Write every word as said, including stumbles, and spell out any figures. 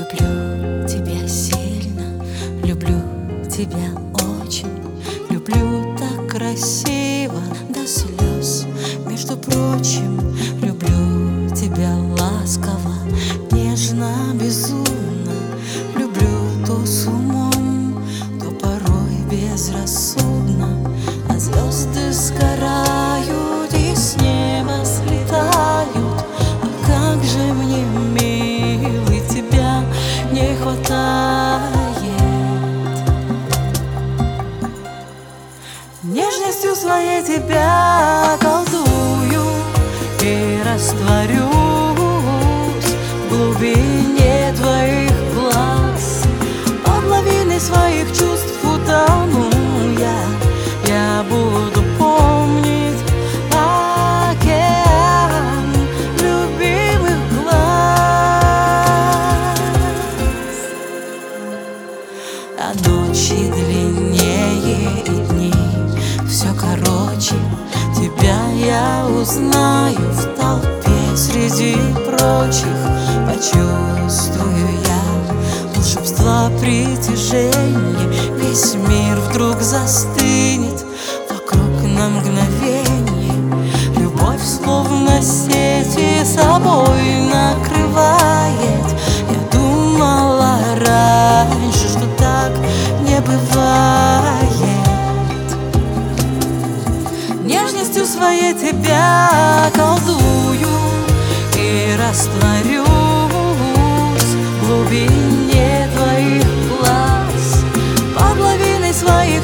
Люблю тебя сильно, люблю тебя очень, люблю так красиво до слез. Между прочим, люблю тебя ласково, нежно, безумно. Люблю то с умом, то порой безрассудно. А звезды сгорают и с неба слетают. А как же мне, милый, тебя не хватает. Нежностью своей тебя колдую и растворюсь в глубине твоих глаз. Под лавиной своих чувств утону я. Я буду помнить океан любимых глаз. А ночи длиннее и дни все короче. Тебя я узнаю в толпе среди прочих. Почувствую я волшебство притяжения. Весь мир вдруг застынет вокруг на мгновение. Любовь словно сети собой накрывает. Я думала раньше, что так не бывает. Нежностью своей тебя колдую и растворюсь в глубине твоих глаз. Под лавиной своих